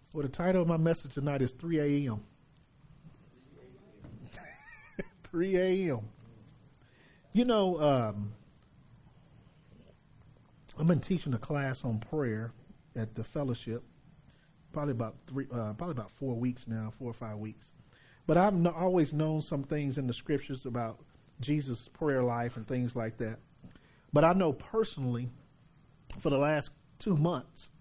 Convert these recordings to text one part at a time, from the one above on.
Well, the title of my message tonight is 3 a.m. 3 a.m. You know, I've been teaching a class on prayer at the fellowship, probably about 4 weeks now, 4 or 5 weeks. But I've always known some things in the scriptures about Jesus' prayer life and things like that. But I know personally, for the last 2 months,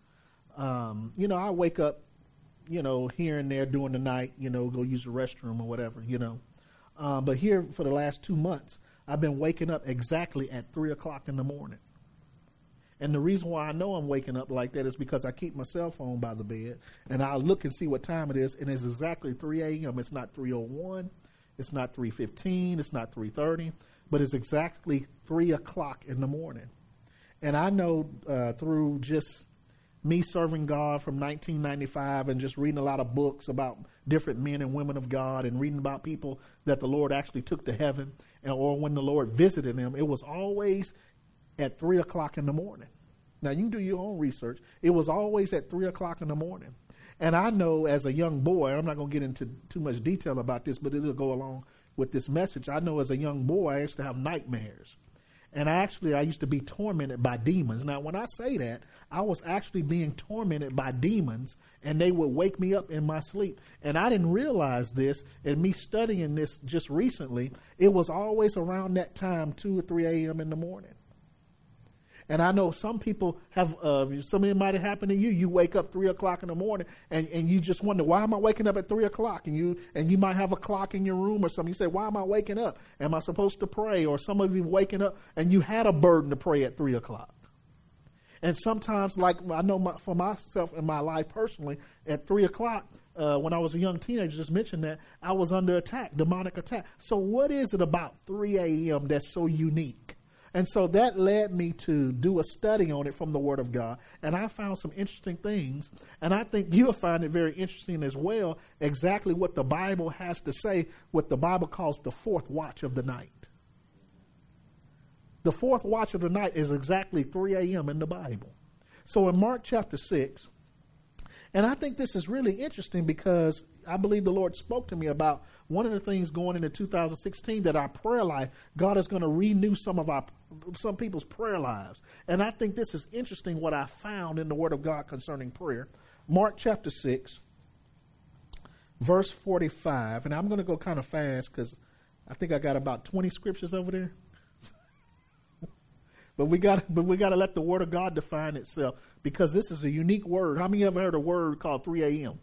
I wake up, here and there during the night, go use the restroom or whatever, But here for the last 2 months, I've been waking up exactly at 3 o'clock in the morning. And the reason why I know I'm waking up like that is because I keep my cell phone by the bed, and I'll look and see what time it is, and it's exactly 3 a.m. It's not 3:01, it's not 3:15, it's not 3:30, but it's exactly 3 o'clock in the morning. And I know through just me serving God from 1995 and just reading a lot of books about different men and women of God and reading about people that the Lord actually took to heaven or when the Lord visited them, it was always at 3 o'clock in the morning. Now, you can do your own research. It was always at 3 o'clock in the morning. And I know as a young boy, I'm not going to get into too much detail about this, but it'll go along with this message. I know as a young boy, I used to have nightmares. And I used to be tormented by demons. Now, when I say that, I was actually being tormented by demons, and they would wake me up in my sleep. And I didn't realize this, and me studying this just recently, it was always around that time, 2 or 3 a.m. in the morning. And I know some people have, something might have happened to you. You wake up 3 o'clock in the morning and you just wonder, why am I waking up at 3 o'clock? And you might have a clock in your room or something. You say, why am I waking up? Am I supposed to pray? Or some of you waking up and you had a burden to pray at 3 o'clock. And sometimes, like I know for myself in my life personally, at 3 o'clock, when I was a young teenager, just mentioned that, I was under attack, demonic attack. So what is it about 3 a.m. that's so unique? And so that led me to do a study on it from the Word of God. And I found some interesting things. And I think you'll find it very interesting as well, exactly what the Bible has to say, what the Bible calls the fourth watch of the night. The fourth watch of the night is exactly 3 a.m. in the Bible. So in Mark chapter 6, and I think this is really interesting because I believe the Lord spoke to me about one of the things going into 2016, that our prayer life, God is going to renew some people's prayer lives. And I think this is interesting what I found in the Word of God concerning prayer. Mark chapter 6, verse 45. And I'm going to go kind of fast because I think I got about 20 scriptures over there. But we got to let the Word of God define itself, because this is a unique word. How many ever heard a word called 3 a.m.?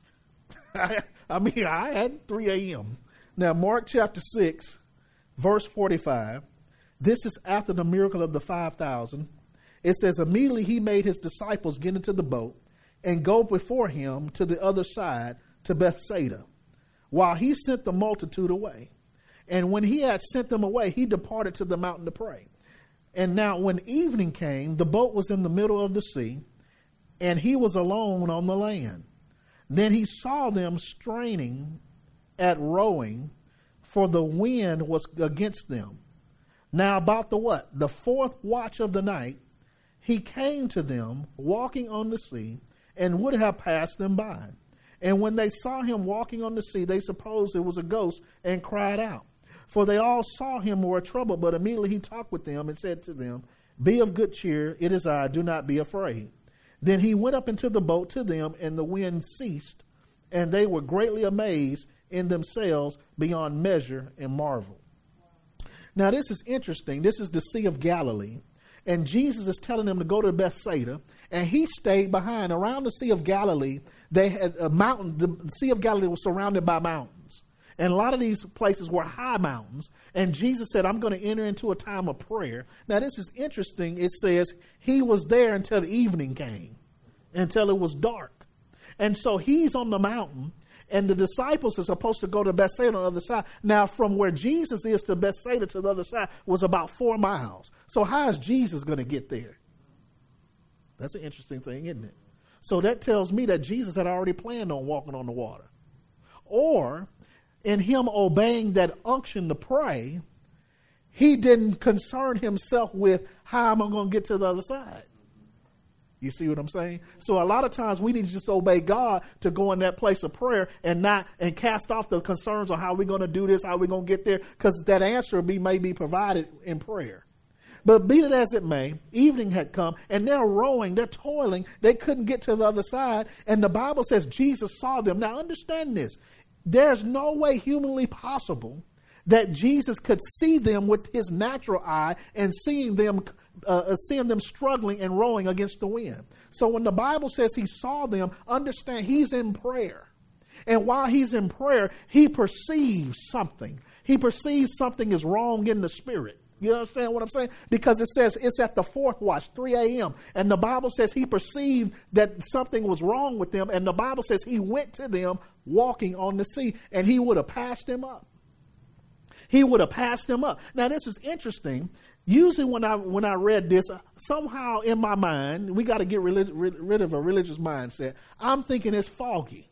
I had 3 a.m. Now, Mark chapter 6, verse 45. This is after the miracle of the 5,000. It says, immediately he made his disciples get into the boat and go before him to the other side, to Bethsaida, while he sent the multitude away. And when he had sent them away, he departed to the mountain to pray. And now when evening came, the boat was in the middle of the sea, and he was alone on the land. Then he saw them straining at rowing, for the wind was against them. Now about the what? The fourth watch of the night, he came to them walking on the sea, and would have passed them by. And when they saw him walking on the sea, they supposed it was a ghost, and cried out. For they all saw him and were troubled, but immediately he talked with them and said to them, be of good cheer, it is I, do not be afraid. Then he went up into the boat to them, and the wind ceased, and they were greatly amazed in themselves beyond measure and marvel. Now this is interesting. This is the Sea of Galilee, and Jesus is telling them to go to Bethsaida, and he stayed behind. Around the Sea of Galilee, they had a mountain. The Sea of Galilee was surrounded by mountains. And a lot of these places were high mountains. And Jesus said, I'm going to enter into a time of prayer. Now, this is interesting. It says he was there until the evening came, until it was dark. And so he's on the mountain, and the disciples are supposed to go to Bethsaida on the other side. Now, from where Jesus is to Bethsaida to the other side was about 4 miles. So how is Jesus going to get there? That's an interesting thing, isn't it? So that tells me that Jesus had already planned on walking on the water. Or in him obeying that unction to pray, he didn't concern himself with how am I going to get to the other side. You see what I'm saying? So a lot of times we need to just obey God to go in that place of prayer and cast off the concerns on how we're going to do this, how we're going to get there, because that answer may be provided in prayer. But be it as it may, evening had come, and they're rowing, they're toiling. They couldn't get to the other side. And the Bible says Jesus saw them. Now understand this. There's no way humanly possible that Jesus could see them with his natural eye and seeing them struggling and rowing against the wind. So when the Bible says he saw them, understand he's in prayer. And while he's in prayer, he perceives something. He perceives something is wrong in the spirit. You understand what I'm saying? Because it says it's at the fourth watch, 3 a.m. And the Bible says he perceived that something was wrong with them. And the Bible says he went to them walking on the sea, and he would have passed them up. He would have passed them up. Now, this is interesting. Usually when I read this, somehow in my mind, we got to get rid of a religious mindset. I'm thinking it's foggy.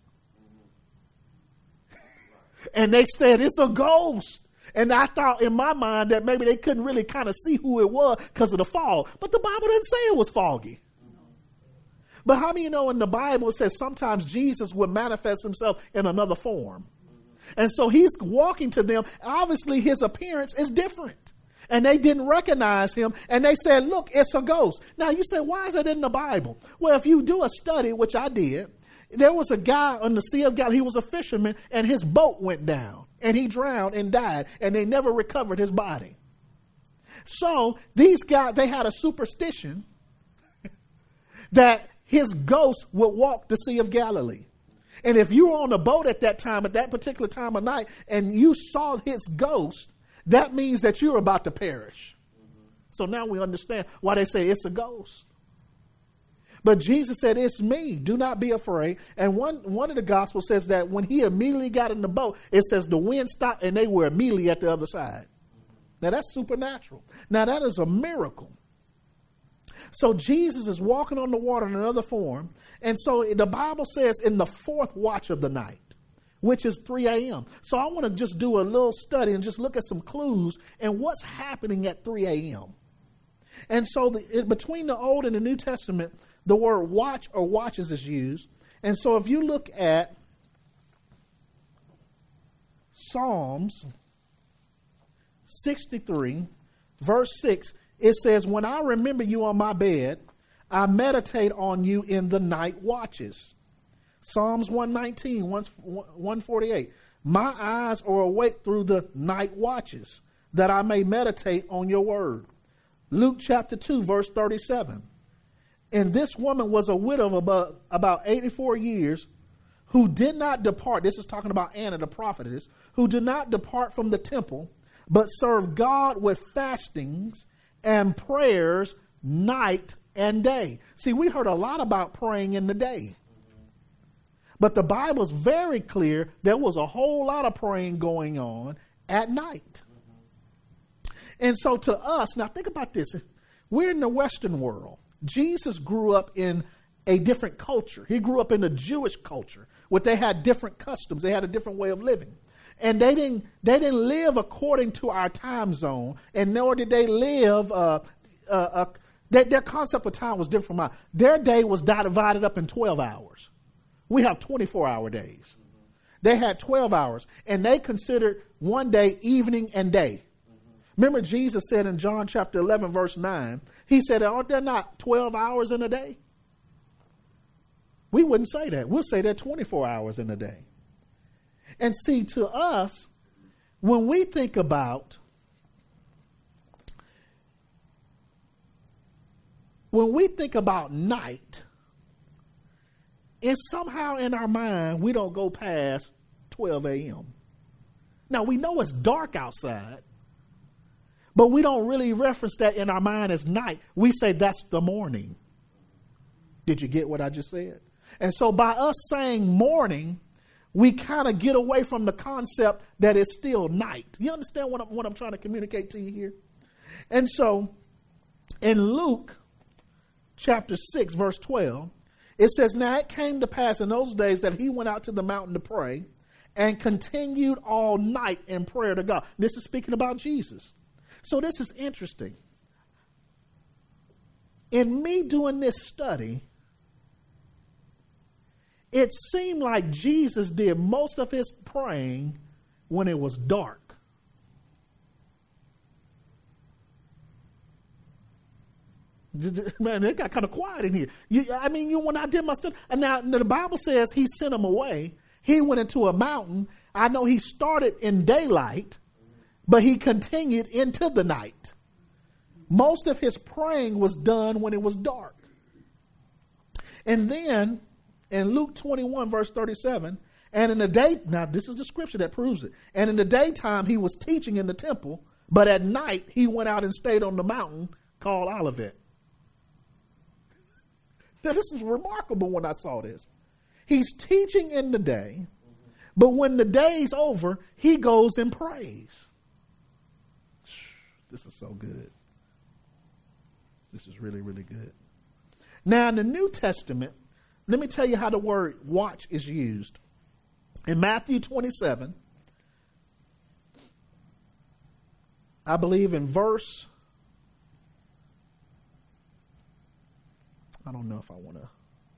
And they said it's a ghost. And I thought in my mind that maybe they couldn't really kind of see who it was because of the fog. But the Bible didn't say it was foggy. But how many know in the Bible it says sometimes Jesus would manifest himself in another form? And so he's walking to them. Obviously, his appearance is different. And they didn't recognize him. And they said, look, it's a ghost. Now, you say, why is it in the Bible? Well, if you do a study, which I did, there was a guy on the Sea of Galilee. He was a fisherman, and his boat went down. And he drowned and died. And they never recovered his body. So these guys, they had a superstition that his ghost would walk the Sea of Galilee. And if you were on a boat at that time, at that particular time of night, and you saw his ghost, that means that you're about to perish. So now we understand why they say it's a ghost. But Jesus said, it's me. Do not be afraid. And one of the Gospels says that when he immediately got in the boat, it says the wind stopped and they were immediately at the other side. Now that's supernatural. Now that is a miracle. So Jesus is walking on the water in another form. And so the Bible says in the fourth watch of the night, which is 3 a.m. So I want to just do a little study and just look at some clues and what's happening at 3 a.m. And so between the Old and the New Testament, the word watch or watches is used. And so if you look at Psalms 63, verse 6, it says, when I remember you on my bed, I meditate on you in the night watches. Psalms 119, 148. My eyes are awake through the night watches, that I may meditate on your word. Luke chapter 2, verse 37. And this woman was a widow of about 84 years who did not depart. This is talking about Anna, the prophetess, who did not depart from the temple, but served God with fastings and prayers night and day. See, we heard a lot about praying in the day. But the Bible's very clear there was a whole lot of praying going on at night. And so to us, now think about this. We're in the Western world. Jesus grew up in a different culture. He grew up in a Jewish culture where they had different customs. They had a different way of living. And they didn't live according to our time zone, and nor did they live, their concept of time was different from ours. Their day was divided up in 12 hours. We have 24-hour days. They had 12 hours, and they considered one day evening and day. Remember Jesus said in John chapter 11, verse 9, he said, aren't there not 12 hours in a day? We wouldn't say that. We'll say there are 24 hours in a day. And see, to us, when we think about night, it's somehow in our mind we don't go past 12 a.m. Now, we know it's dark outside, but we don't really reference that in our mind as night. We say that's the morning. Did you get what I just said? And so by us saying morning, we kind of get away from the concept that it's still night. You understand what I'm trying to communicate to you here? And so in Luke chapter 6, verse 12, it says, now it came to pass in those days that he went out to the mountain to pray and continued all night in prayer to God. This is speaking about Jesus. So this is interesting. in me doing this study, it seemed like Jesus did most of his praying when it was dark. Man, it got kind of quiet in here. When I did my study, and now the Bible says he sent him away. He went into a mountain. I know he started in daylight, but he continued into the night. Most of his praying was done when it was dark. And then in Luke 21, verse 37, and in the day, now this is the scripture that proves it. And in the daytime, he was teaching in the temple, but at night, he went out and stayed on the mountain called Olivet. Now, this is remarkable when I saw this. He's teaching in the day, but when the day's over, he goes and prays. This is so good. This is really, really good. Now, in the New Testament, let me tell you how the word watch is used. In Matthew 27, I believe in verse, I don't know if I want to,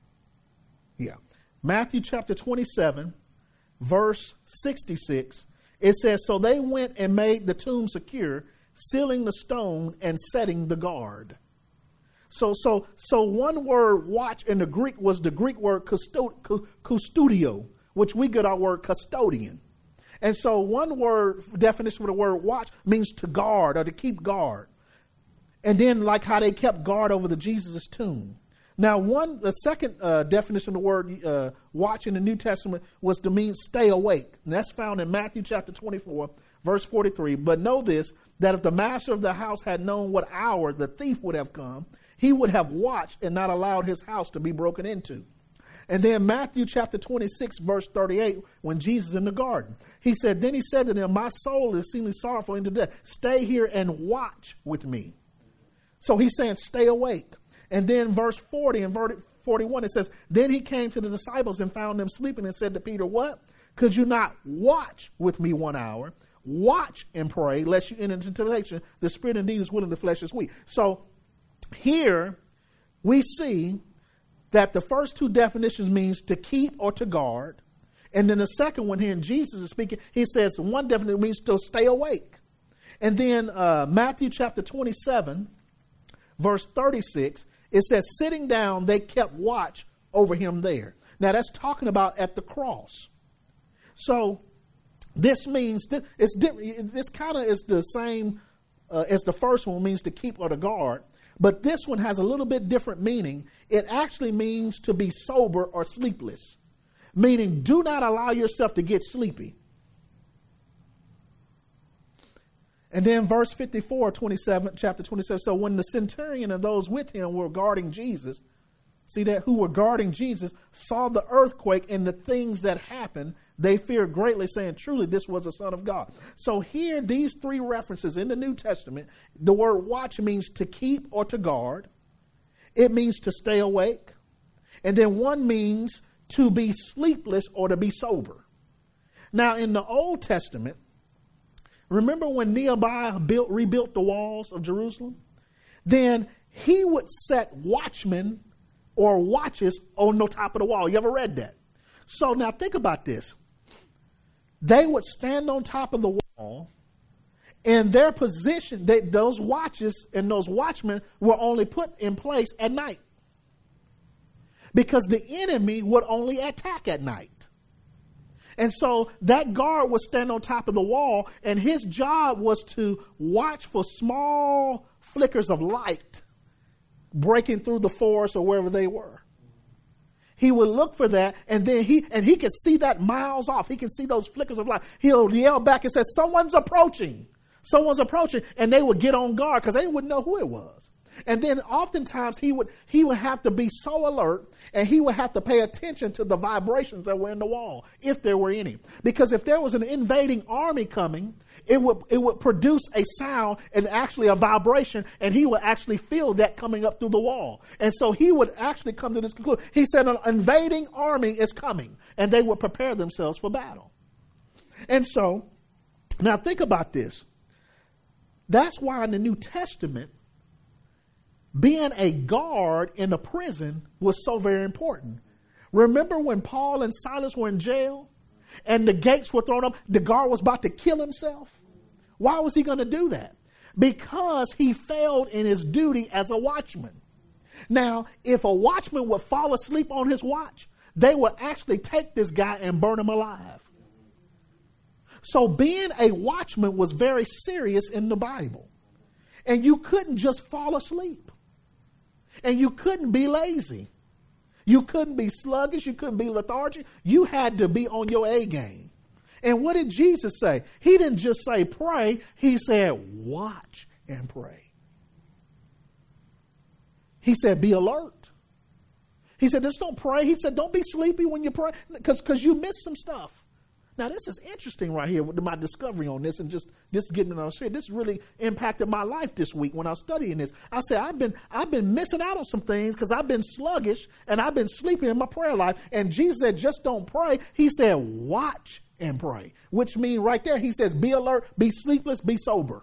Matthew chapter 27, verse 66, it says, so they went and made the tomb secure, sealing the stone and setting the guard. So one word watch in the Greek was the Greek word custodio, which we get our word custodian. And so one word definition for the word watch means to guard or to keep guard. And then like how they kept guard over the Jesus' tomb. Now the second definition of the word watch in the New Testament was to mean stay awake. And that's found in Matthew chapter 24, verse 43. But know this, that if the master of the house had known what hour the thief would have come, he would have watched and not allowed his house to be broken into. And then Matthew chapter 26, verse 38, when Jesus in the garden, then he said to them, my soul is exceedingly sorrowful unto death. Stay here and watch with me. So he's saying stay awake. And then verse 40 and verse 41, it says, then he came to the disciples and found them sleeping and said to Peter, what? Could you not watch with me 1 hour? Watch and pray, lest you enter into temptation. The spirit indeed is willing, the flesh is weak. So here we see that the first two definitions means to keep or to guard. And then the second one here, in Jesus is speaking, he says one definition means to stay awake. And then Matthew chapter 27, verse 36, it says, sitting down, they kept watch over him there. Now that's talking about at the cross. So this means, this kind of is the same as the first one, means to keep or to guard. But this one has a little bit different meaning. It actually means to be sober or sleepless, meaning do not allow yourself to get sleepy. And then verse 54, chapter 27. So when the centurion and those with him were guarding Jesus, who were guarding Jesus, saw the earthquake and the things that happened, they feared greatly, saying, truly, this was the Son of God. So here, these three references in the New Testament, the word watch means to keep or to guard. It means to stay awake. And then one means to be sleepless or to be sober. Now, in the Old Testament, remember when Nehemiah rebuilt the walls of Jerusalem? Then he would set watchmen or watches on the top of the wall. You ever read that? So now think about this. They would stand on top of the wall, and their position, those watches and those watchmen were only put in place at night, because the enemy would only attack at night. And so that guard would stand on top of the wall, and his job was to watch for small flickers of light breaking through the forest or wherever they were. He would look for that, and then he could see that miles off. He can see those flickers of light. He'll yell back and say, someone's approaching. Someone's approaching. And they would get on guard because they wouldn't know who it was. And then oftentimes he would have to be so alert, and he would have to pay attention to the vibrations that were in the wall, if there were any. Because if there was an invading army coming, it would produce a sound and actually a vibration, and he would actually feel that coming up through the wall. And so he would actually come to this conclusion. He said an invading army is coming, and they would prepare themselves for battle. And so, now think about this. That's why in the New Testament, being a guard in a prison was so very important. Remember when Paul and Silas were in jail and the gates were thrown up, the guard was about to kill himself? Why was he going to do that? Because he failed in his duty as a watchman. Now, if a watchman would fall asleep on his watch, they would actually take this guy and burn him alive. So being a watchman was very serious in the Bible. And you couldn't just fall asleep. And you couldn't be lazy. You couldn't be sluggish. You couldn't be lethargic. You had to be on your A game. And what did Jesus say? He didn't just say pray. He said watch and pray. He said be alert. He said just don't pray. He said don't be sleepy when you pray because you miss some stuff. Now, this is interesting right here with my discovery on this and just getting it on share. This really impacted my life this week when I was studying this. I said, I've been missing out on some things because I've been sluggish and I've been sleeping in my prayer life. And Jesus said, just don't pray. He said, watch and pray, which means right there, he says, be alert, be sleepless, be sober.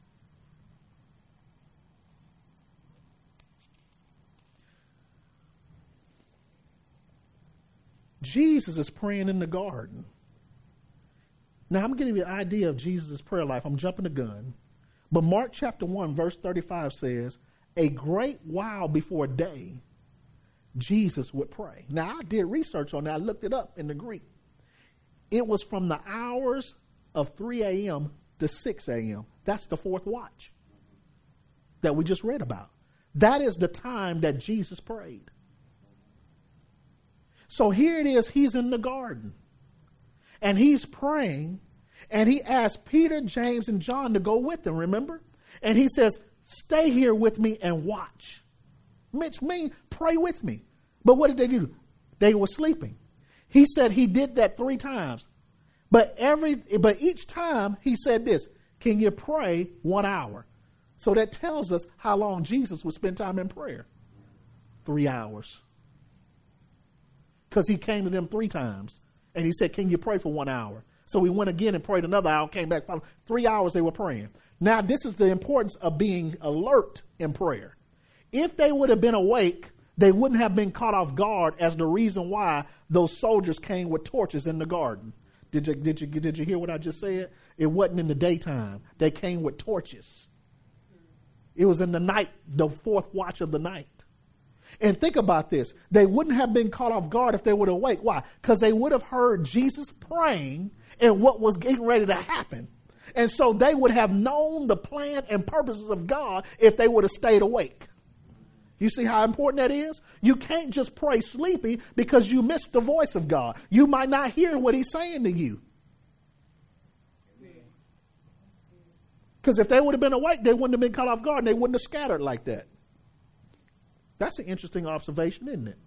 Jesus is praying in the garden. Now, I'm giving you an idea of Jesus' prayer life. I'm jumping the gun. But Mark chapter 1, verse 35 says, a great while before day, Jesus would pray. Now, I did research on that. I looked it up in the Greek. It was from the hours of 3 a.m. to 6 a.m. That's the fourth watch that we just read about. That is the time that Jesus prayed. So here it is. He's in the garden. And he's praying, and he asked Peter, James, and John to go with him, remember? And he says, stay here with me and watch. Which means pray with me. But what did they do? They were sleeping. He said he did that 3 times. But each time he said this, can you pray 1 hour? So that tells us how long Jesus would spend time in prayer. 3 hours. Because he came to them 3 times. And he said, can you pray for 1 hour? So we went again and prayed another hour, came back. 3 hours they were praying. Now, this is the importance of being alert in prayer. If they would have been awake, they wouldn't have been caught off guard as the reason why those soldiers came with torches in the garden. Did you hear what I just said? It wasn't in the daytime. They came with torches. It was in the night, the fourth watch of the night. And think about this. They wouldn't have been caught off guard if they were awake. Why? Because they would have heard Jesus praying and what was getting ready to happen. And so they would have known the plan and purposes of God if they would have stayed awake. You see how important that is? You can't just pray sleepy because you missed the voice of God. You might not hear what he's saying to you. Because if they would have been awake, they wouldn't have been caught off guard and they wouldn't have scattered like that. That's an interesting observation, isn't it?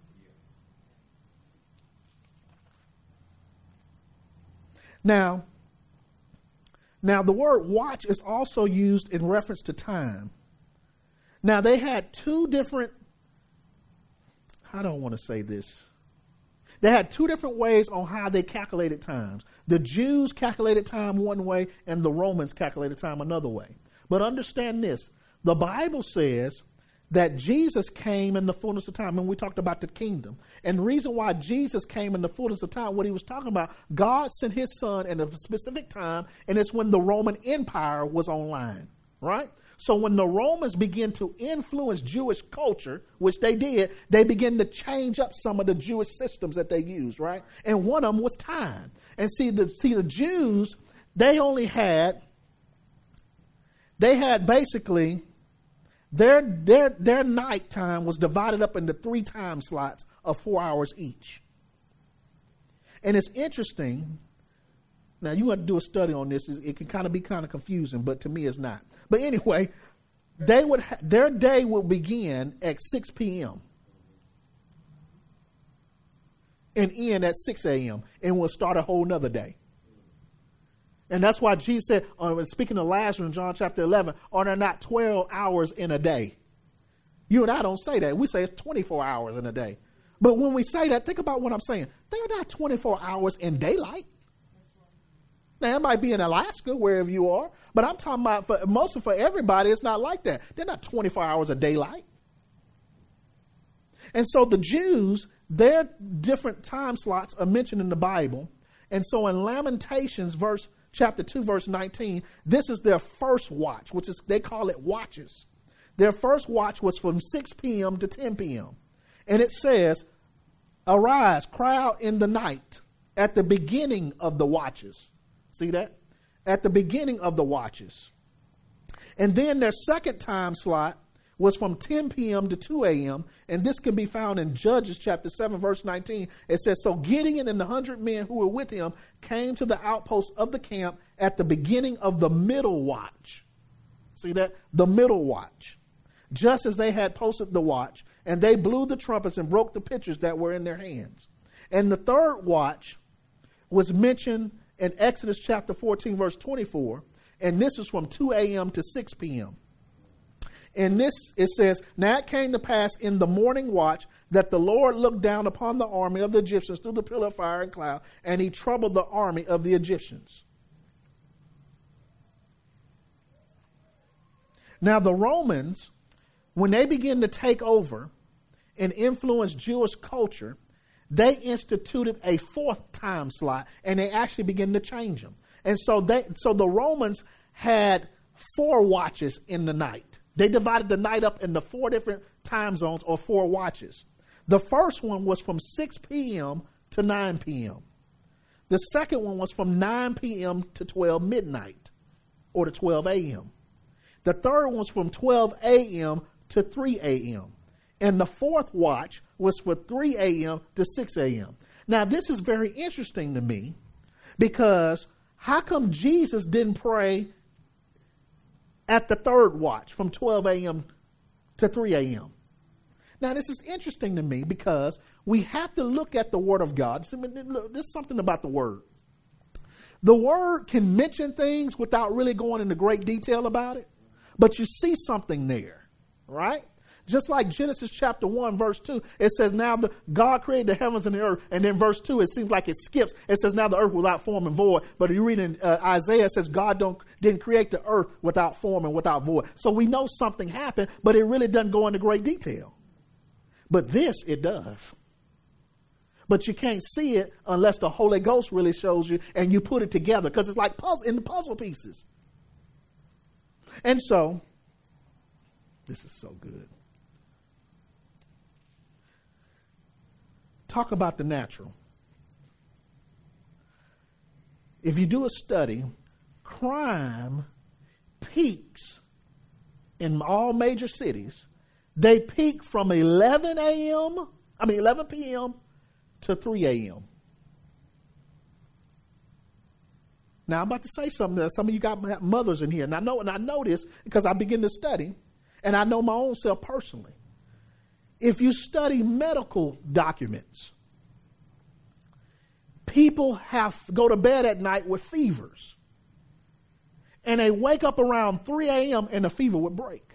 Now, the word watch is also used in reference to time. Now, they had 2 different, I don't want to say this. They had 2 different ways on how they calculated times. The Jews calculated time one way and the Romans calculated time another way. But understand this. The Bible says that Jesus came in the fullness of time. And we talked about the kingdom. And the reason why Jesus came in the fullness of time, what he was talking about, God sent his son at a specific time, and it's when the Roman Empire was online, right? So when the Romans began to influence Jewish culture, which they did, they began to change up some of the Jewish systems that they used, right? And one of them was time. And see the Jews, they had basically their night time was divided up into 3 time slots of 4 hours each. And it's interesting. Now, you have to do a study on this. It can be kind of confusing, but to me it's not. But anyway, their day would begin at 6 p.m. and end at 6 a.m. and will start a whole nother day. And that's why Jesus said, speaking of Lazarus in John chapter 11, are there not 12 hours in a day? You and I don't say that. We say it's 24 hours in a day. But when we say that, think about what I'm saying. They're not 24 hours in daylight. Now, it might be in Alaska, wherever you are, but I'm talking about for everybody, it's not like that. They're not 24 hours of daylight. And so the Jews, their different time slots are mentioned in the Bible. And so in Lamentations, chapter 2, verse 19, this is their first watch, which is, they call it watches. Their first watch was from 6 p.m. to 10 p.m. And it says, arise, cry out in the night at the beginning of the watches. See that? At the beginning of the watches. And then their second time slot was from 10 p.m. to 2 a.m. And this can be found in Judges chapter 7, verse 19. It says, so Gideon and the 100 men who were with him came to the outposts of the camp at the beginning of the middle watch. See that? The middle watch. Just as they had posted the watch, and they blew the trumpets and broke the pitchers that were in their hands. And the third watch was mentioned in Exodus chapter 14, verse 24. And this is from 2 a.m. to 6 p.m. And this, it says, now it came to pass in the morning watch that the Lord looked down upon the army of the Egyptians through the pillar of fire and cloud, and he troubled the army of the Egyptians. Now the Romans, when they begin to take over and influence Jewish culture, they instituted a fourth time slot, and they actually begin to change them. And so the Romans had 4 watches in the night. They divided the night up into 4 different time zones, or 4 watches. The first one was from 6 p.m. to 9 p.m. The second one was from 9 p.m. to 12 midnight, or to 12 a.m. The third one was from 12 a.m. to 3 a.m. And the fourth watch was for 3 a.m. to 6 a.m. Now, this is very interesting to me, because how come Jesus didn't pray at the third watch from 12 a.m. to 3 a.m.? Now, this is interesting to me, because we have to look at the Word of God. There's something about the Word. The Word can mention things without really going into great detail about it, but you see something there, right? Just like Genesis chapter 1, verse 2, it says, now God created the heavens and the earth. And then verse 2, it seems like it skips. It says, now the earth without form and void. But you read in Isaiah, it says, God didn't create the earth without form and without void. So we know something happened, but it really doesn't go into great detail. But this, it does. But you can't see it unless the Holy Ghost really shows you and you put it together, because it's like in the puzzle pieces. And so, this is so good. Talk about the natural. If you do a study, crime peaks in all major cities. They peak from 11 p.m. to 3 a.m. Now, I'm about to say something that some of you got mothers in here. And I know this because I begin to study, and I know my own self personally. If you study medical documents, people go to bed at night with fevers. And they wake up around 3 a.m. and the fever would break.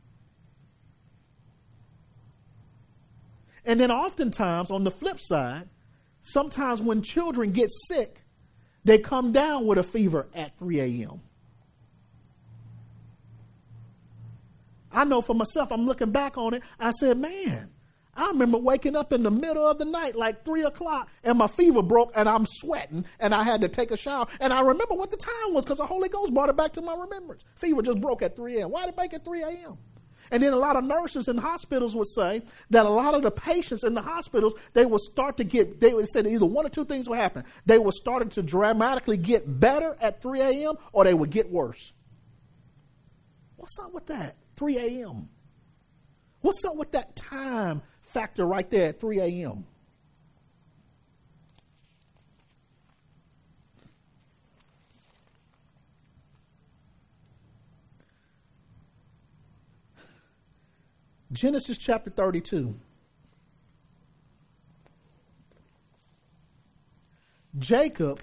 And then oftentimes, on the flip side, sometimes when children get sick, they come down with a fever at 3 a.m. I know for myself, I'm looking back on it, I said, man, I remember waking up in the middle of the night, like 3 o'clock, and my fever broke, and I'm sweating, and I had to take a shower. And I remember what the time was, because the Holy Ghost brought it back to my remembrance. Fever just broke at 3 a.m. Why did it break at 3 a.m.? And then a lot of nurses in hospitals would say that a lot of the patients in the hospitals, they would say that either one or two things would happen. They were starting to dramatically get better at 3 a.m. or they would get worse. What's up with that? 3 a.m. What's up with that time factor right there at 3 a.m.? Genesis chapter 32. Jacob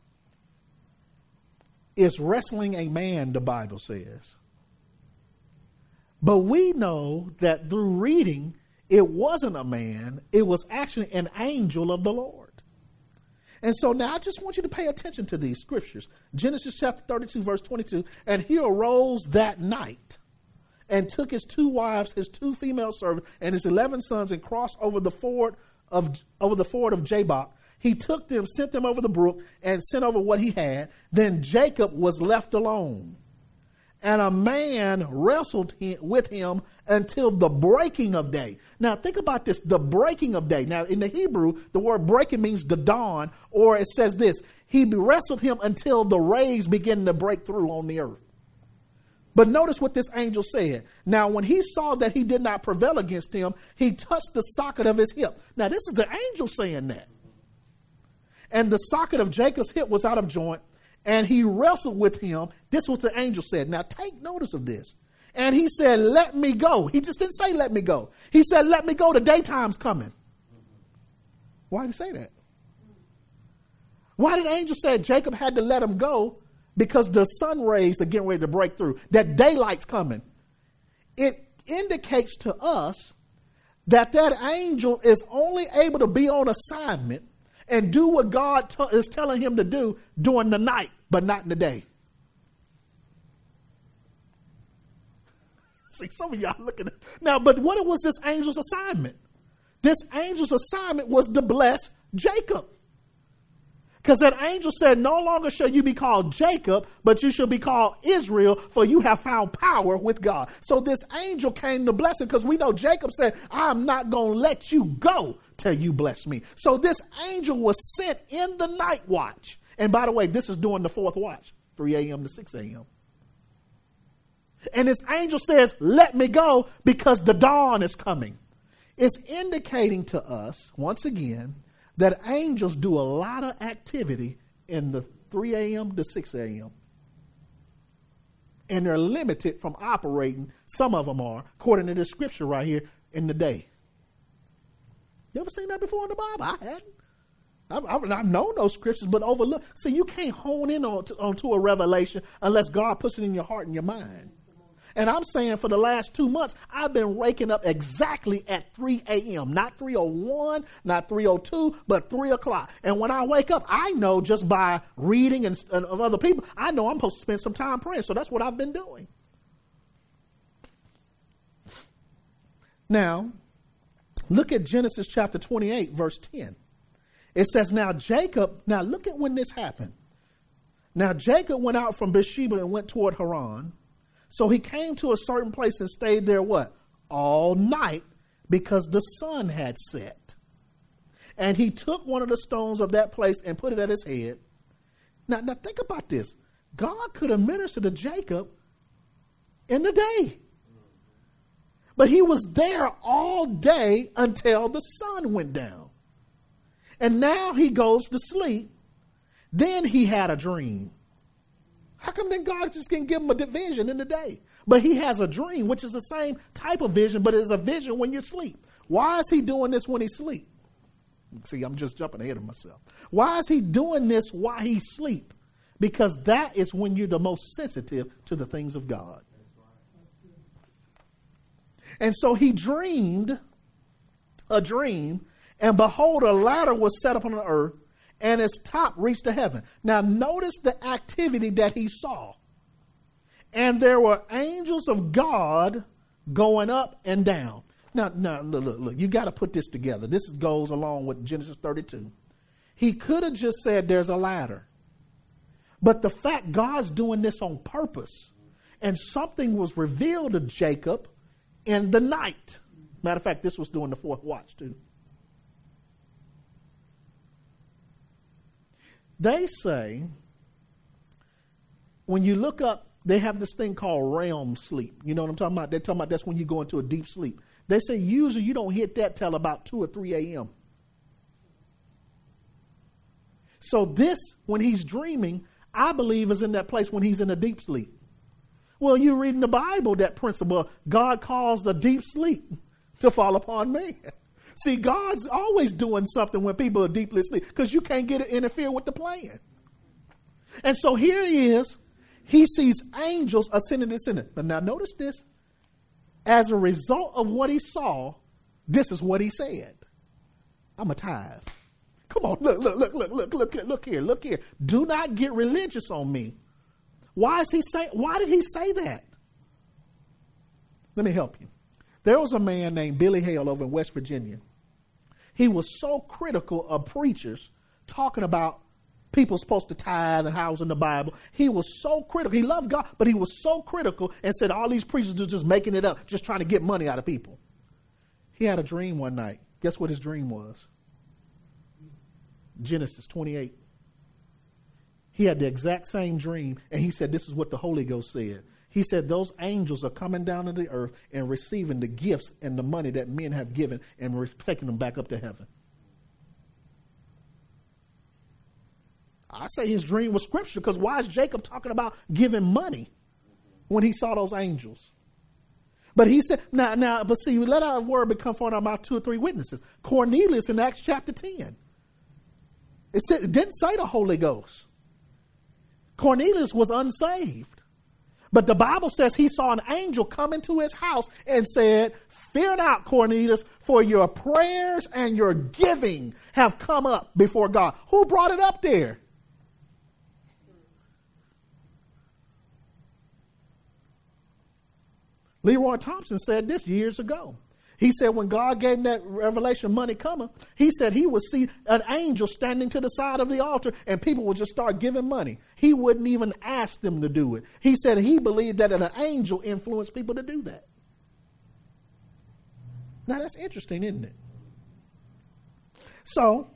is wrestling a man, the Bible says. But we know that through reading, it wasn't a man. It was actually an angel of the Lord. And so now I just want you to pay attention to these scriptures. Genesis chapter 32, verse 22. And he arose that night and took his 2 wives, his 2 female servants, and his 11 sons, and crossed over the ford of Jabbok. He took them, sent them over the brook, and sent over what he had. Then Jacob was left alone. And a man wrestled with him until the breaking of day. Now, think about this, the breaking of day. Now, in the Hebrew, the word breaking means the dawn, or it says this, he wrestled him until the rays began to break through on the earth. But notice what this angel said. Now, when he saw that he did not prevail against him, he touched the socket of his hip. Now, this is the angel saying that. And the socket of Jacob's hip was out of joint, and he wrestled with him. This was the angel said. Now, take notice of this. And he said, let me go. He just didn't say, let me go. He said, let me go. The daytime's coming. Why did he say that? Why did the angel say Jacob had to let him go? Because the sun rays are getting ready to break through. That daylight's coming. It indicates to us that angel is only able to be on assignment and do what God is telling him to do during the night, but not in the day. See, some of y'all looking at now, but what was this angel's assignment? This angel's assignment was to bless Jacob. Because that angel said, no longer shall you be called Jacob, but you shall be called Israel, for you have found power with God. So this angel came to bless him, because we know Jacob said, I'm not going to let you go till you bless me. So this angel was sent in the night watch. And by the way, this is during the 4th watch, 3 a.m. to 6 a.m. And this angel says, let me go because the dawn is coming. It's indicating to us, once again, that angels do a lot of activity in the 3 a.m. to 6 a.m. And they're limited from operating, some of them are, according to this scripture right here, in the day. You ever seen that before in the Bible? I hadn't. I've known those scriptures, but overlook. So you can't hone in onto a revelation unless God puts it in your heart and your mind. And I'm saying for the last 2 months, I've been waking up exactly at 3 a.m. Not 3:01, not 3:02, but 3 o'clock. And when I wake up, I know just by reading and of other people, I know I'm supposed to spend some time praying. So that's what I've been doing. Now, look at Genesis chapter 28, verse 10. It says, now look at when this happened. Now Jacob went out from Beersheba and went toward Haran. So he came to a certain place and stayed there what? All night, because the sun had set. And he took one of the stones of that place and put it at his head. Now think about this. God could have ministered to Jacob in the day. But he was there all day until the sun went down. And now he goes to sleep. Then he had a dream. How come then God just can give him a vision in the day? But he has a dream, which is the same type of vision, but it's a vision when you sleep. Why is he doing this when he sleep? See, I'm just jumping ahead of myself. Why is he doing this while he sleep? Because that is when you're the most sensitive to the things of God. And so he dreamed a dream, and behold, a ladder was set up on the earth, and its top reached to heaven. Now notice the activity that he saw. And there were angels of God going up and down. Now look, you got to put this together. This goes along with Genesis 32. He could have just said there's a ladder. But the fact God's doing this on purpose, and something was revealed to Jacob in the night. Matter of fact, this was during the 4th watch too. They say, when you look up, they have this thing called REM sleep. You know what I'm talking about? They're talking about that's when you go into a deep sleep. They say usually you don't hit that till about 2 or 3 a.m. So this, when he's dreaming, I believe is in that place when he's in a deep sleep. Well, you read in the Bible that principle, God calls the deep sleep to fall upon man. See, God's always doing something when people are deeply asleep because you can't get it interfere with the plan. And so here he is. He sees angels ascending and descending. But now notice this. As a result of what he saw, this is what he said. I'm a tithe. Come on, look here. Do not get religious on me. Why did he say that? Let me help you. There was a man named Billy Hale over in West Virginia. He was so critical of preachers talking about people supposed to tithe and how it was in the Bible. He was so critical. He loved God, but he was so critical and said all these preachers are just making it up, just trying to get money out of people. He had a dream one night. Guess what his dream was? Genesis 28. He had the exact same dream, and he said, this is what the Holy Ghost said. He said, those angels are coming down to the earth and receiving the gifts and the money that men have given and taking them back up to heaven. I say his dream was scripture, because why is Jacob talking about giving money when he saw those angels? But he said, but see, let our word become forth about 2 or 3 witnesses. Cornelius in Acts chapter 10. It didn't say the Holy Ghost. Cornelius was unsaved. But the Bible says he saw an angel come into his house and said, fear not, Cornelius, for your prayers and your giving have come up before God. Who brought it up there? Leroy Thompson said this years ago. He said when God gave him that revelation, money coming, he said he would see an angel standing to the side of the altar and people would just start giving money. He wouldn't even ask them to do it. He said he believed that an angel influenced people to do that. Now that's interesting, isn't it? So,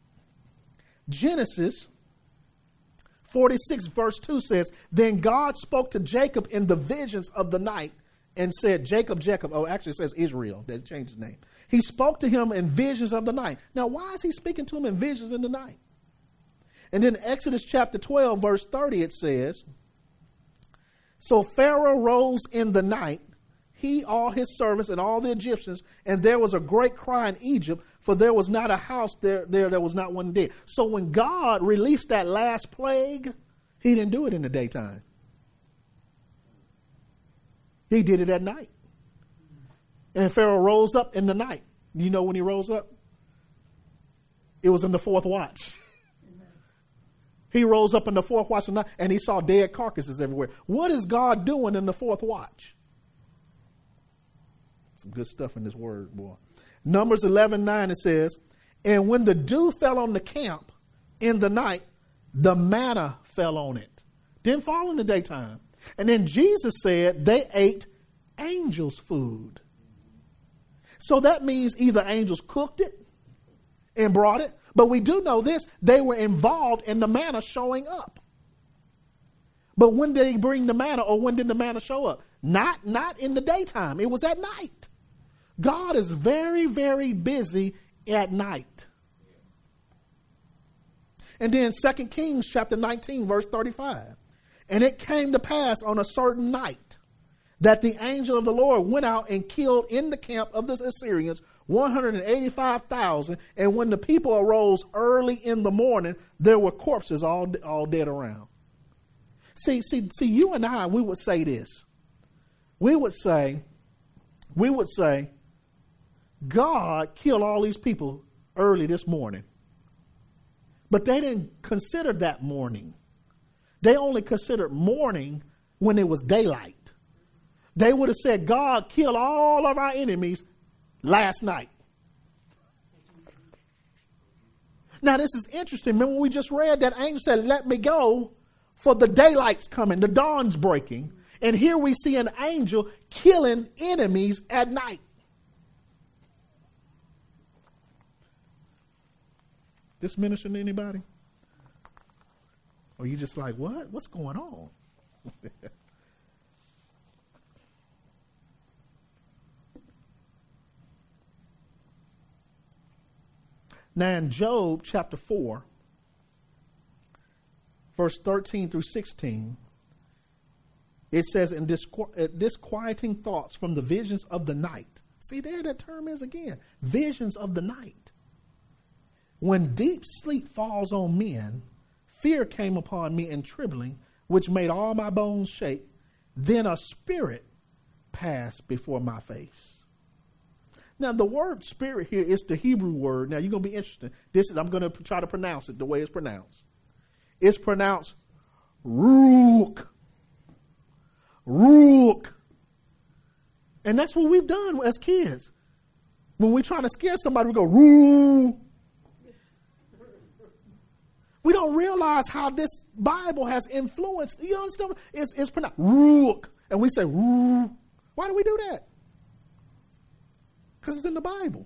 Genesis 46 verse 2 says, then God spoke to Jacob in the visions of the night and said, Jacob, Jacob. Oh, actually it says Israel. They changed his name. He spoke to him in visions of the night. Now, why is he speaking to him in visions in the night? And then Exodus chapter 12, verse 30, it says, so Pharaoh rose in the night, he, all his servants, and all the Egyptians, and there was a great cry in Egypt, for there was not a house there was not one dead. So when God released that last plague, he didn't do it in the daytime. He did it at night. And Pharaoh rose up in the night. You know when he rose up? It was in the 4th watch. He rose up in the 4th watch of the night and he saw dead carcasses everywhere. What is God doing in the 4th watch? Some good stuff in this word, boy. Numbers 11:9 it says, and when the dew fell on the camp in the night, the manna fell on it. Didn't fall in the daytime. And then Jesus said they ate angels' food. So that means either angels cooked it and brought it, but we do know this, they were involved in the manna showing up. But when did they bring the manna, or when did the manna show up? Not in the daytime. It was at night. God is very, very busy at night. And then 2 Kings chapter 19, verse 35. And it came to pass on a certain night that the angel of the Lord went out and killed in the camp of the Assyrians 185,000. And when the people arose early in the morning, there were corpses all dead around. See, you and I, we would say this. We would say, God killed all these people early this morning. But they didn't consider that morning. They only considered morning when it was daylight. They would have said, God killed all of our enemies last night. Now, this is interesting. Remember we just read that angel said, let me go, for the daylight's coming, the dawn's breaking. And here we see an angel killing enemies at night. This ministering to anybody? Or you just like, what? What's going on? Now in Job chapter 4, verse 13 through 16, it says, in disquieting thoughts from the visions of the night. See there that term is again, visions of the night. When deep sleep falls on men, fear came upon me and trembling, which made all my bones shake. Then a spirit passed before my face. Now, the word spirit here is the Hebrew word. Now, you're going to be interested. I'm going to try to pronounce it the way it's pronounced. It's pronounced ruach. Ruach. And that's what we've done as kids. When we're trying to scare somebody, we go, roo. We don't realize how this Bible has influenced. You understand? It's pronounced rook. And we say, roo. Why do we do that? Because it's in the Bible.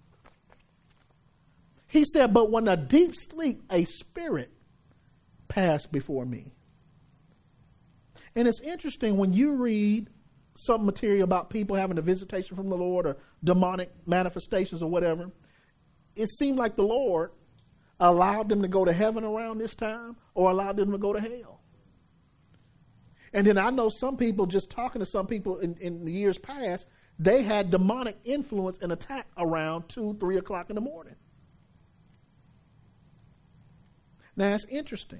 He said, but when a deep sleep, a spirit passed before me. And it's interesting when you read some material about people having a visitation from the Lord or demonic manifestations or whatever, it seemed like the Lord allowed them to go to heaven around this time or allowed them to go to hell. And then I know some people, just talking to some people in the years past, they had demonic influence and attack around 2, 3 o'clock in the morning. Now, it's interesting.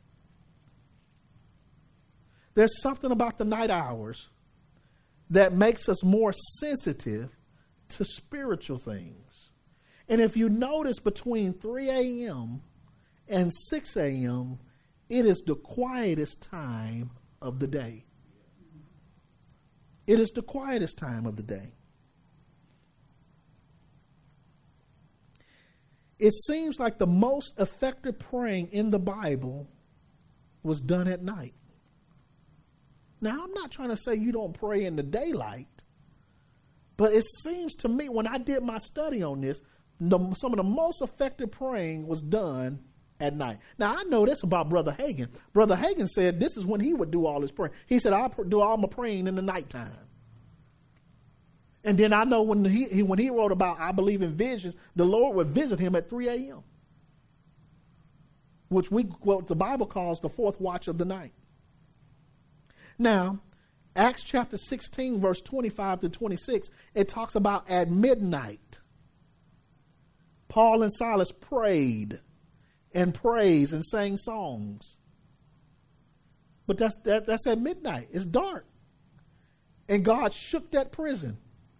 There's something about the night hours that makes us more sensitive to spiritual things. And if you notice, between 3 a.m. and 6 a.m., it is the quietest time of the day. It is the quietest time of the day. It seems like the most effective praying in the Bible was done at night. Now, I'm not trying to say you don't pray in the daylight, but it seems to me when I did my study on this, some of the most effective praying was done at night. Now, I know this about Brother Hagin. Brother Hagin said this is when he would do all his praying. He said, I'll do all my praying in the nighttime. And then I know when he wrote about I believe in visions, the Lord would visit him at 3 a.m., which what the Bible calls the fourth watch of the night. Now, Acts chapter 16, verse 25 to 26, it talks about at midnight, Paul and Silas prayed and praised and sang songs. But that's at midnight. It's dark. And God shook that prison.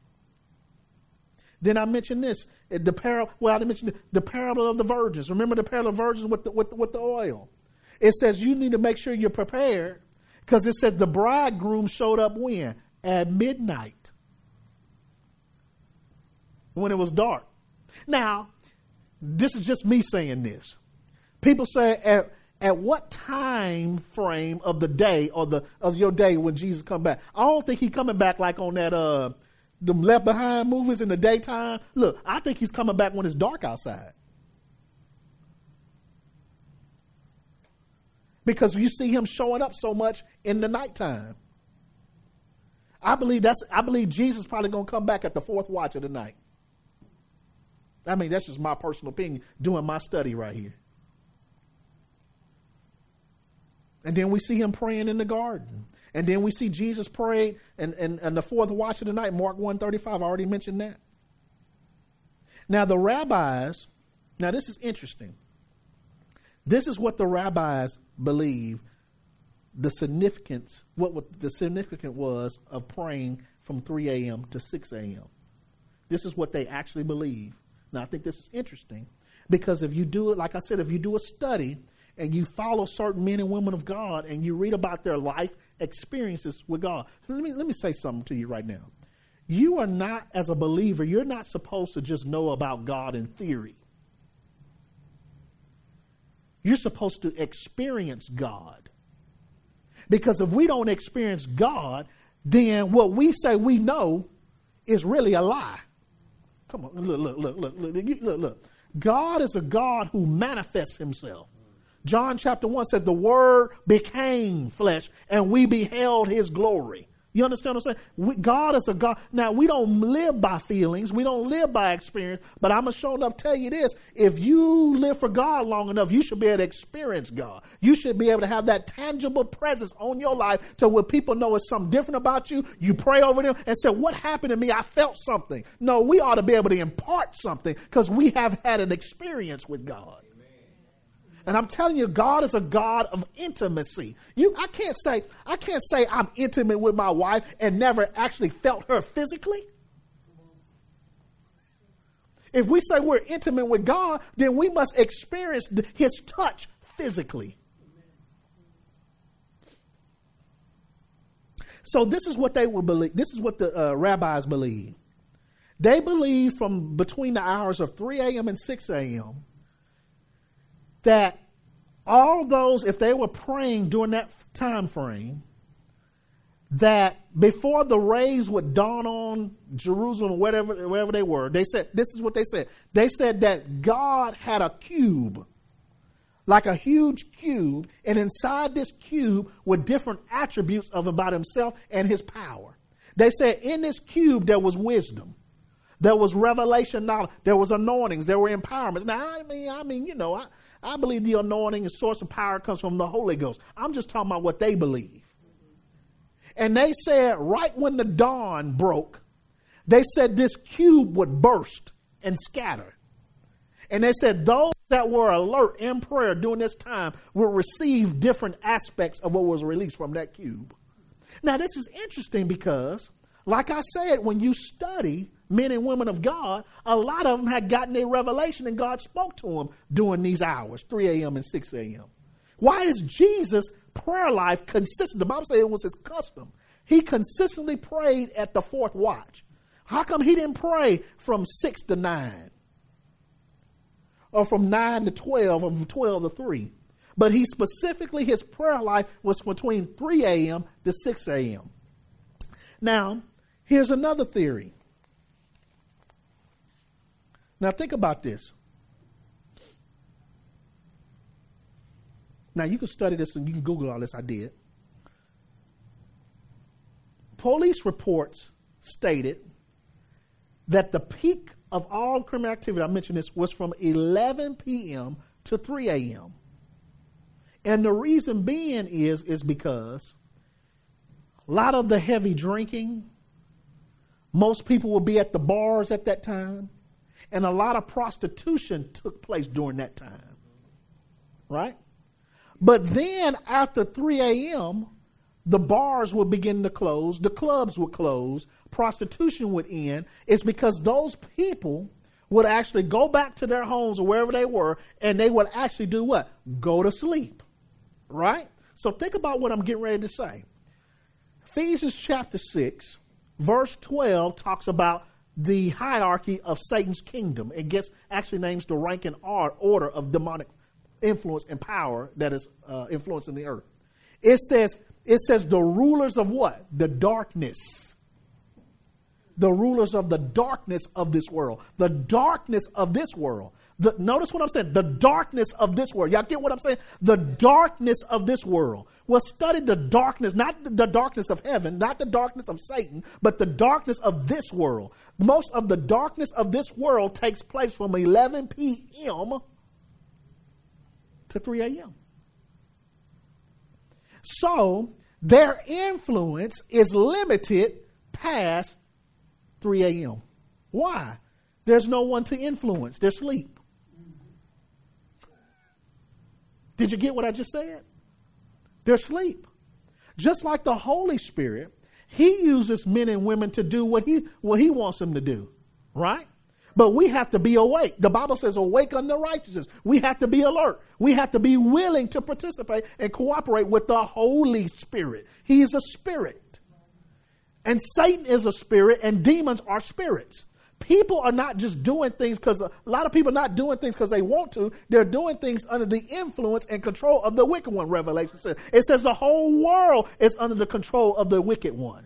Then I mentioned this, I mentioned the parable of the virgins. Remember the parable of virgins with the oil? It says you need to make sure you're prepared, because it says the bridegroom showed up when? At midnight, when it was dark. Now, this is just me saying this. People say, at what time frame of the day or of your day when Jesus come back? I don't think he's coming back like on that the Left Behind movies in the daytime. Look, I think he's coming back when it's dark outside. Because you see him showing up so much in the nighttime. I believe Jesus is probably going to come back at the fourth watch of the night. I mean, that's just my personal opinion, doing my study right here. And then we see him praying in the garden. And then we see Jesus prayed and the fourth watch of the night, Mark 1:35. I already mentioned that. Now the rabbis, this is interesting. This is what the rabbis believe the significance, what the significance was of praying from 3 a.m. to 6 a.m. This is what they actually believe. Now I think this is interesting because if you do it, like I said, if you do a study and you follow certain men and women of God and you read about their life experiences with God. Let me say something to you right now. You are not, as a believer, you're not supposed to just know about God in theory. You're supposed to experience God. Because if we don't experience God, then what we say we know is really a lie. Come on, look. God is a God who manifests himself. John chapter 1 said the word became flesh and we beheld his glory. You understand what I'm saying? God is a God. Now, we don't live by feelings. We don't live by experience. But I'm going to show enough tell you this. If you live for God long enough, you should be able to experience God. You should be able to have that tangible presence on your life to where people know it's something different about you. You pray over them and say, what happened to me? I felt something. No, we ought to be able to impart something because we have had an experience with God. And I'm telling you, God is a God of intimacy. I can't say I'm intimate with my wife and never actually felt her physically. If we say we're intimate with God, then we must experience his touch physically. So this is what they will believe. This is what the rabbis believe. They believe from between the hours of 3 a.m. and 6 a.m. that all those, if they were praying during that time frame, that before the rays would dawn on Jerusalem, wherever they were, they said, this is what they said. They said that God had a cube, like a huge cube, and inside this cube were different attributes of about himself and his power. They said in this cube there was wisdom. There was revelation knowledge. There was anointings. There were empowerments. Now, I mean, you know, I believe the anointing and source of power comes from the Holy Ghost. I'm just talking about what they believe. And they said right when the dawn broke, they said this cube would burst and scatter. And they said those that were alert in prayer during this time will receive different aspects of what was released from that cube. Now, this is interesting because, like I said, when you study men and women of God, a lot of them had gotten their revelation and God spoke to them during these hours, 3 a.m. and 6 a.m. Why is Jesus' prayer life consistent? The Bible says it was his custom. He consistently prayed at the fourth watch. How come he didn't pray from 6 to 9? Or from 9 to 12, or from 12 to 3? But he specifically, his prayer life was between 3 a.m. to 6 a.m. Now, here's another theory. Now, think about this. Now, you can study this and you can Google all this. I did. Police reports stated that the peak of all criminal activity, I mentioned this, was from 11 p.m. to 3 a.m. And the reason being is because a lot of the heavy drinking, most people will be at the bars at that time, and a lot of prostitution took place during that time. Right? But then after 3 a.m., the bars would begin to close, the clubs would close, prostitution would end. It's because those people would actually go back to their homes or wherever they were, and they would actually do what? Go to sleep. Right? So think about what I'm getting ready to say. Ephesians chapter 6, verse 12 talks about the hierarchy of Satan's kingdom. It actually names the rank and order of demonic influence and power that is influencing the earth. It says the rulers of what? The darkness. The rulers of the darkness of this world. The darkness of this world. Notice what I'm saying. The darkness of this world. Y'all get what I'm saying? The darkness of this world. Well, study the darkness, not the darkness of heaven, not the darkness of Satan, but the darkness of this world. Most of the darkness of this world takes place from 11 p.m. to 3 a.m. So their influence is limited past 3 a.m. Why? There's no one to influence. They're asleep. Did you get what I just said? They're asleep. Just like the Holy Spirit, he uses men and women to do what he wants them to do. Right? But we have to be awake. The Bible says awake unto righteousness. We have to be alert. We have to be willing to participate and cooperate with the Holy Spirit. He is a spirit. And Satan is a spirit and demons are spirits. People are not just doing things because a lot of people are not doing things because they want to. They're doing things under the influence and control of the wicked one, Revelation says. It says the whole world is under the control of the wicked one.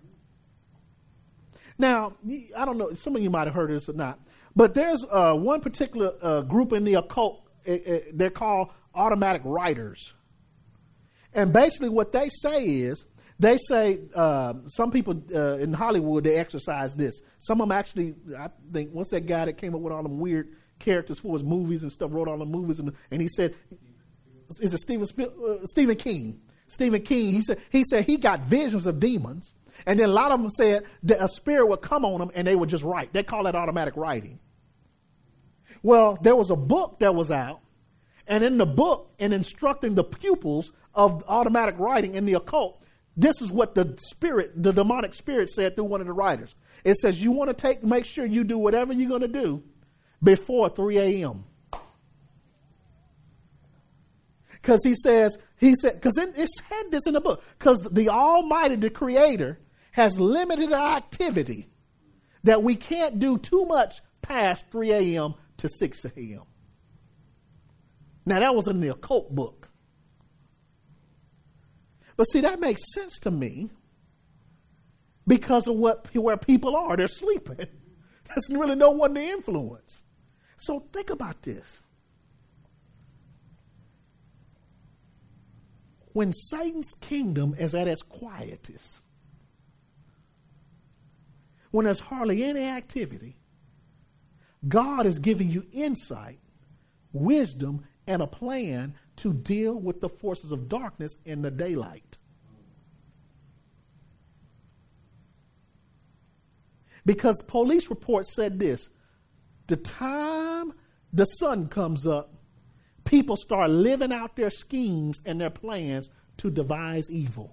Now, I don't know, some of you might have heard of this or not, but there's one particular group in the occult. They're called automatic writers. And basically what they say, some people in Hollywood, they exercise this. Some of them actually, I think, what's that guy that came up with all them weird characters for his movies and stuff, wrote all the movies, and he said, is it Stephen King? Stephen King, he said he got visions of demons. And then a lot of them said that a spirit would come on them and they would just write. They call that automatic writing. Well, there was a book that was out, and in the book, in instructing the pupils of automatic writing in the occult, this is what the demonic spirit said through one of the writers. It says you want to make sure you do whatever you're going to do before 3 a.m. Because he said, because it said this in the book, because the Almighty, the Creator, has limited our activity that we can't do too much past 3 a.m. to 6 a.m. Now, that was in the occult book. But see, that makes sense to me because of where people are. They're sleeping. There's really no one to influence. So think about this. When Satan's kingdom is at its quietest, when there's hardly any activity, God is giving you insight, wisdom, and a plan to deal with the forces of darkness in the daylight. Because police reports said this, the time the sun comes up, people start living out their schemes and their plans to devise evil.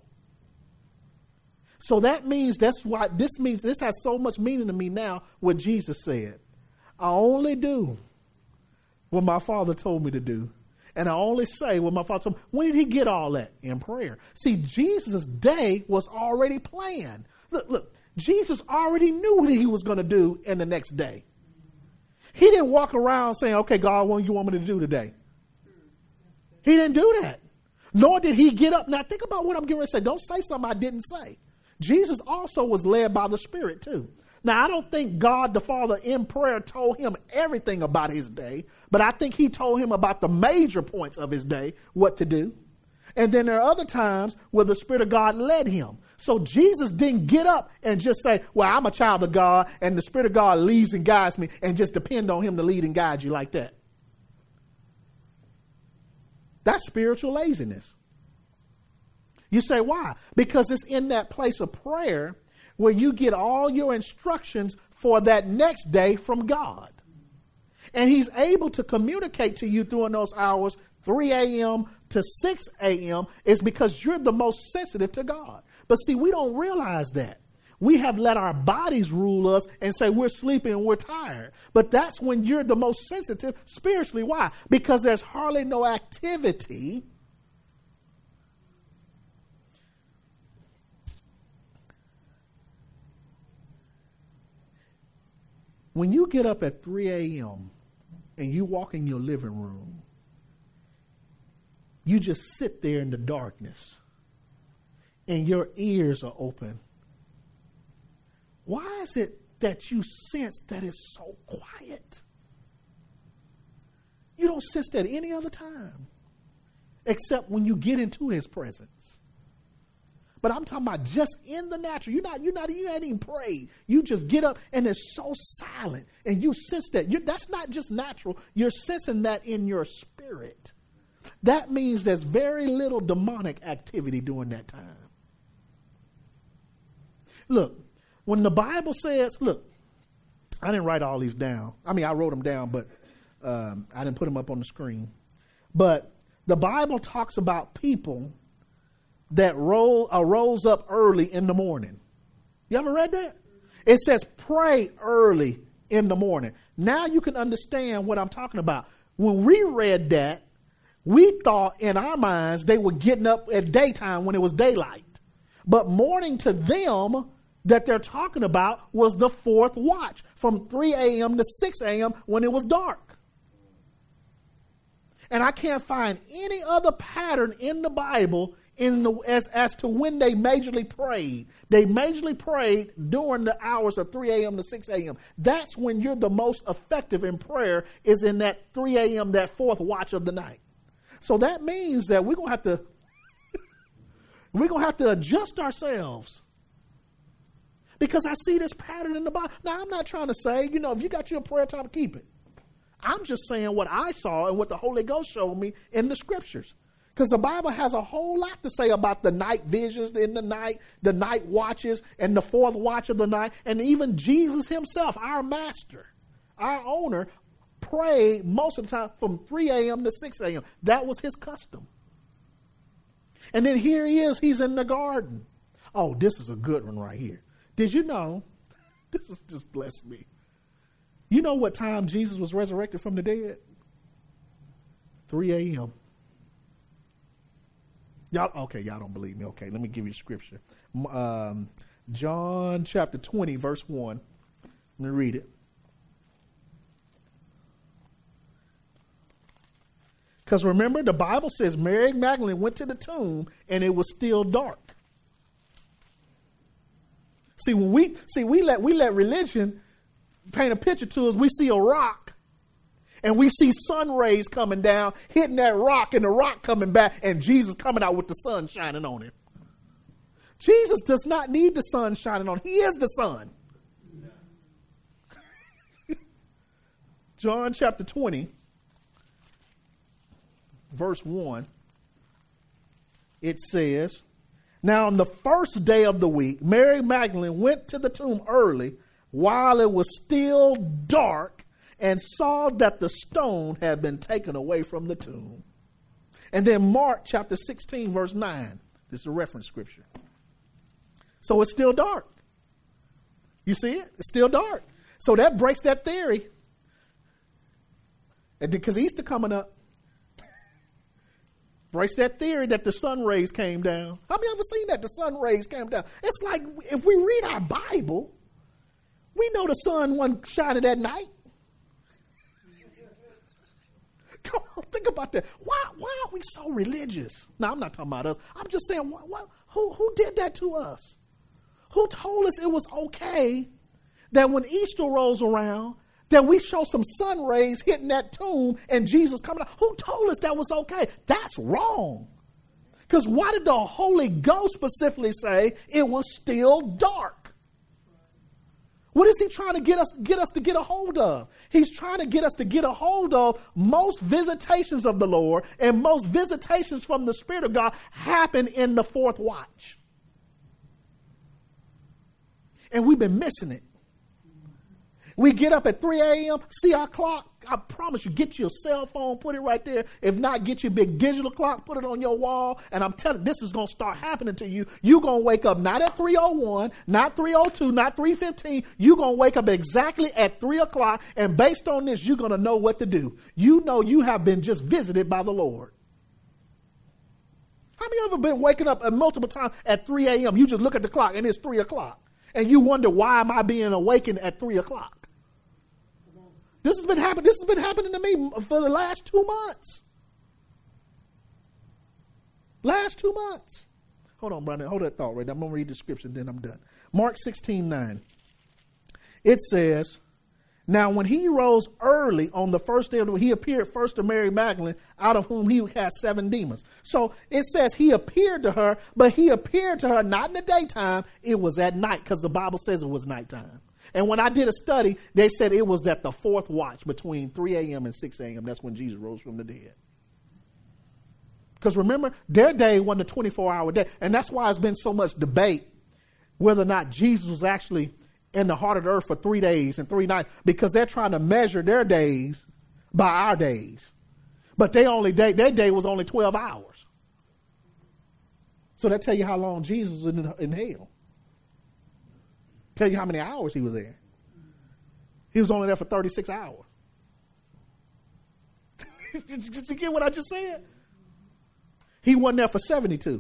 So that means this has so much meaning to me now, what Jesus said. I only do what my Father told me to do. And I only say what my Father told me. When did he get all that? In prayer. See, Jesus' day was already planned. Look, Jesus already knew what he was going to do in the next day. He didn't walk around saying, okay, God, what do you want me to do today? He didn't do that. Nor did he get up. Now think about what I'm getting ready to say. Don't say something I didn't say. Jesus also was led by the Spirit too. Now, I don't think God the Father in prayer told him everything about his day, but I think he told him about the major points of his day, what to do. And then there are other times where the Spirit of God led him. So Jesus didn't get up and just say, well, I'm a child of God and the Spirit of God leads and guides me, and just depend on him to lead and guide you like that. That's spiritual laziness. You say, why? Because it's in that place of prayer where you get all your instructions for that next day from God. And he's able to communicate to you during those hours, 3 a.m. to 6 a.m., is because you're the most sensitive to God. But see, we don't realize that. We have let our bodies rule us and say we're sleepy and we're tired. But that's when you're the most sensitive spiritually. Why? Because there's hardly no activity. When you get up at 3 a.m. and you walk in your living room, you just sit there in the darkness and your ears are open. Why is it that you sense that it's so quiet? You don't sense that any other time except when you get into his presence. But I'm talking about just in the natural. You ain't even prayed. You just get up and it's so silent and you sense that. That's not just natural. You're sensing that in your spirit. That means there's very little demonic activity during that time. Look, when the Bible says, look, I didn't write all these down. I mean, I wrote them down, but I didn't put them up on the screen. But the Bible talks about people that rose up early in the morning. You ever read that? It says pray early in the morning. Now you can understand what I'm talking about. When we read that, we thought in our minds they were getting up at daytime when it was daylight. But morning to them that they're talking about was the fourth watch from 3 a.m. to 6 a.m. when it was dark. And I can't find any other pattern in the Bible as to when they majorly prayed. They majorly prayed during the hours of 3 a.m. to 6 a.m. That's when you're the most effective in prayer, is in that 3 a.m., that fourth watch of the night. So that means that we're going to have to adjust ourselves. Because I see this pattern in the Bible. Now, I'm not trying to say, if you got your prayer time, keep it. I'm just saying what I saw and what the Holy Ghost showed me in the scriptures. Because the Bible has a whole lot to say about the night visions in the night watches, and the fourth watch of the night. And even Jesus himself, our master, our owner, prayed most of the time from 3 a.m. to 6 a.m. That was his custom. And then here he is, he's in the garden. Oh, this is a good one right here. Did you know, this has just blessed me. You know what time Jesus was resurrected from the dead? 3 a.m. Y'all don't believe me. Okay, let me give you scripture. John chapter 20, verse 1. Let me read it. Because remember, the Bible says Mary Magdalene went to the tomb and it was still dark. See, when we let religion paint a picture to us, we see a rock and we see sun rays coming down, hitting that rock and the rock coming back and Jesus coming out with the sun shining on him. Jesus does not need the sun shining on him. He is the sun. John chapter 20, verse 1, it says, now on the first day of the week, Mary Magdalene went to the tomb early while it was still dark and saw that the stone had been taken away from the tomb. And then Mark chapter 16, verse 9. This is a reference scripture. So it's still dark. You see it? It's still dark. So that breaks that theory. And because Easter coming up, breaks that theory that the sun rays came down. How many ever seen that the sun rays came down? It's like if we read our Bible, we know the sun wasn't shining at night. Come on, think about that. Why are we so religious? Now, I'm not talking about us. I'm just saying, who did that to us? Who told us it was okay that when Easter rolls around, that we show some sun rays hitting that tomb and Jesus coming out? Who told us that was okay? That's wrong. Because why did the Holy Ghost specifically say it was still dark? What is he trying to get us to get a hold of? He's trying to get us to get a hold of most visitations of the Lord and most visitations from the Spirit of God happen in the fourth watch. And we've been missing it. We get up at 3 a.m., see our clock. I promise you, get your cell phone, put it right there. If not, get your big digital clock, put it on your wall. And I'm telling you, this is going to start happening to you. You're going to wake up not at 3:01, not 3:02, not 3:15. You're going to wake up exactly at 3 o'clock. And based on this, you're going to know what to do. You know you have been just visited by the Lord. How many of you ever been waking up multiple times at 3 a.m.? You just look at the clock and it's 3 o'clock. And you wonder, why am I being awakened at 3 o'clock? This has been happening to me for the last 2 months. Last 2 months. Hold on, Brandon. Hold that thought right there. I'm going to read the scripture, then I'm done. Mark 16:9. It says, now when he rose early on the first day of the week, he appeared first to Mary Magdalene, out of whom he had 7 demons. So it says he appeared to her, but he appeared to her not in the daytime. It was at night, because the Bible says it was nighttime. And when I did a study, they said it was at the fourth watch between 3 a.m. and 6 a.m. That's when Jesus rose from the dead. Because remember, their day wasn't a 24-hour day. And that's why there's been so much debate whether or not Jesus was actually in the heart of the earth for 3 days and 3 nights, because they're trying to measure their days by our days. But their day was only 12 hours. So that tell you how long Jesus was in hell. Tell you how many hours he was there. He was only there for 36 hours. Did you get what I just said? He wasn't there for 72.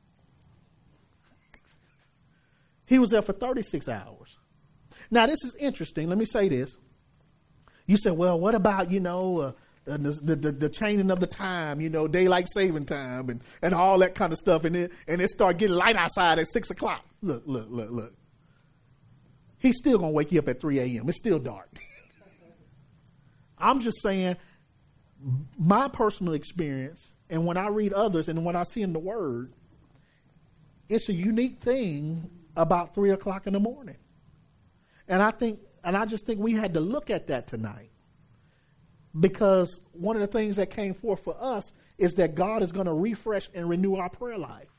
He was there for 36 hours. Now, this is interesting. Let me say this. You said, well, what about, the changing of the time, daylight saving time and all that kind of stuff. And it start getting light outside at 6 o'clock. Look. He's still going to wake you up at 3 a.m. It's still dark. I'm just saying, my personal experience, and when I read others and when I see in the Word, it's a unique thing about 3 o'clock in the morning. And I just think we had to look at that tonight. Because one of the things that came forth for us is that God is going to refresh and renew our prayer life.